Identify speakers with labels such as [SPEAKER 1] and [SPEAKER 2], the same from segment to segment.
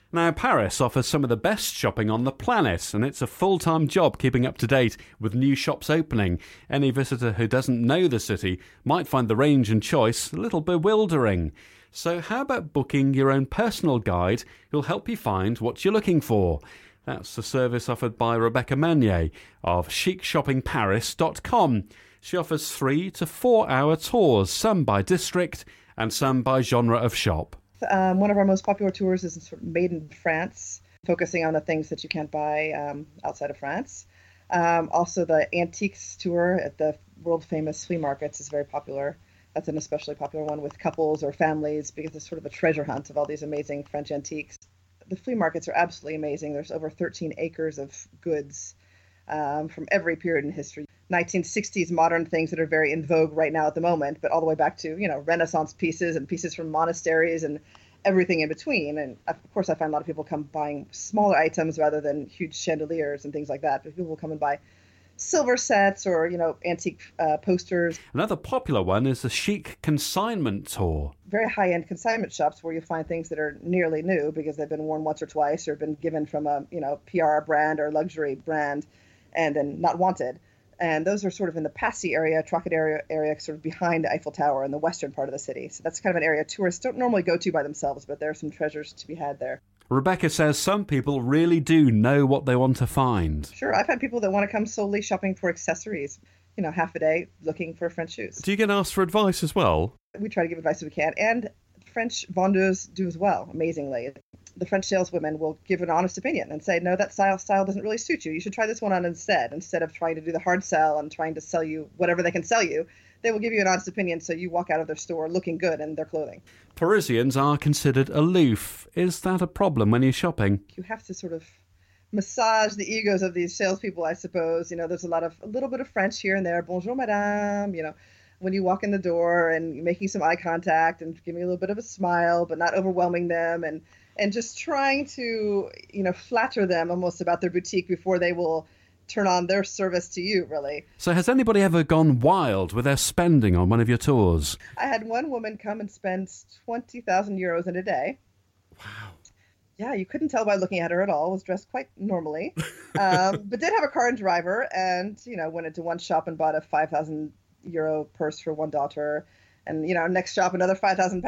[SPEAKER 1] Now, Paris offers some of the best shopping on the planet, and it's a full-time job keeping up to date with new shops opening. Any visitor who doesn't know the city might find the range and choice a little bewildering. So how about booking your own personal guide who'll help you find what you're looking for? That's the service offered by Rebecca Meunier of chicshoppingparis.com. She offers 3 to 4 hour tours, some by district and some by genre of shop.
[SPEAKER 2] One of our most popular tours is sort of made in France, focusing on the things that you can't buy outside of France. Also, the antiques tour at the world-famous flea markets is very popular. That's an especially popular one with couples or families because it's sort of a treasure hunt of all these amazing French antiques. The flea markets are absolutely amazing. There's over 13 acres of goods from every period in history. 1960s modern things that are very in vogue right now at the moment, but all the way back to, Renaissance pieces and pieces from monasteries and everything in between. And of course, I find a lot of people come buying smaller items rather than huge chandeliers and things like that. But people will come and buy silver sets or, antique posters.
[SPEAKER 1] Another popular one is the Chic Consignment Tour.
[SPEAKER 2] Very high-end consignment shops where you find things that are nearly new because they've been worn once or twice or been given from a, PR brand or luxury brand and then not wanted. And those are sort of in the Passy area, Trocadero area, sort of behind the Eiffel Tower in the western part of the city. So that's kind of an area tourists don't normally go to by themselves, but there are some treasures to be had there.
[SPEAKER 1] Rebecca says some people really do know what they want to find.
[SPEAKER 2] Sure, I've had people that want to come solely shopping for accessories, half a day looking for French shoes.
[SPEAKER 1] Do you get asked for advice as well?
[SPEAKER 2] We try to give advice if we can, and French vendeurs do as well, amazingly. The French saleswomen will give an honest opinion and say, no, that style doesn't really suit you. You should try this one on instead of trying to do the hard sell and trying to sell you whatever they can sell you. They will give you an honest opinion so you walk out of their store looking good in their clothing.
[SPEAKER 1] Parisians are considered aloof. Is that a problem when you're shopping?
[SPEAKER 2] You have to sort of massage the egos of these salespeople, I suppose. There's a little bit of French here and there. Bonjour, madame, when you walk in the door and you're making some eye contact and giving a little bit of a smile, but not overwhelming them and just trying to, flatter them almost about their boutique before they will turn on their service to you, really.
[SPEAKER 1] So has anybody ever gone wild with their spending on one of your tours?
[SPEAKER 2] I had one woman come and spend 20,000 euros in a day.
[SPEAKER 1] Wow.
[SPEAKER 2] Yeah, you couldn't tell by looking at her at all. Was dressed quite normally, but did have a car and driver and, went into one shop and bought a 5,000 euro purse for one daughter. And, next shop, another 5,000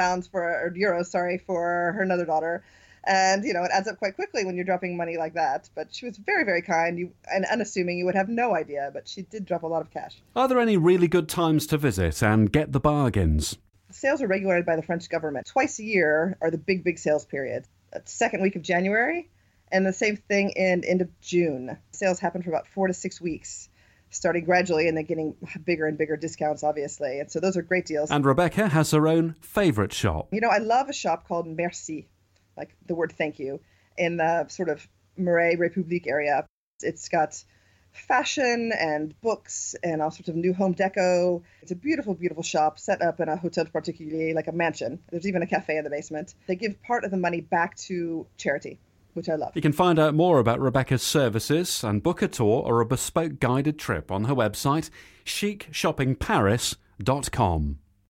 [SPEAKER 2] euros for her another daughter. And, it adds up quite quickly when you're dropping money like that. But she was very, very kind and unassuming. You would have no idea, but she did drop a lot of cash.
[SPEAKER 1] Are there any really good times to visit and get the bargains?
[SPEAKER 2] Sales are regulated by the French government. Twice a year are the big sales periods. Second week of January and the same thing in end of June. Sales happen for about 4 to 6 weeks, starting gradually and then getting bigger and bigger discounts, obviously. And so those are great deals.
[SPEAKER 1] And Rebecca has her own favourite shop.
[SPEAKER 2] I love a shop called Merci, like the word thank you, in the sort of Marais République area. It's got fashion and books and all sorts of new home deco. It's a beautiful, beautiful shop set up in a hotel particulier, like a mansion. There's even a cafe in the basement. They give part of the money back to charity, which I love.
[SPEAKER 1] You can find out more about Rebecca's services and book a tour or a bespoke guided trip on her website, chicshoppingparis.com.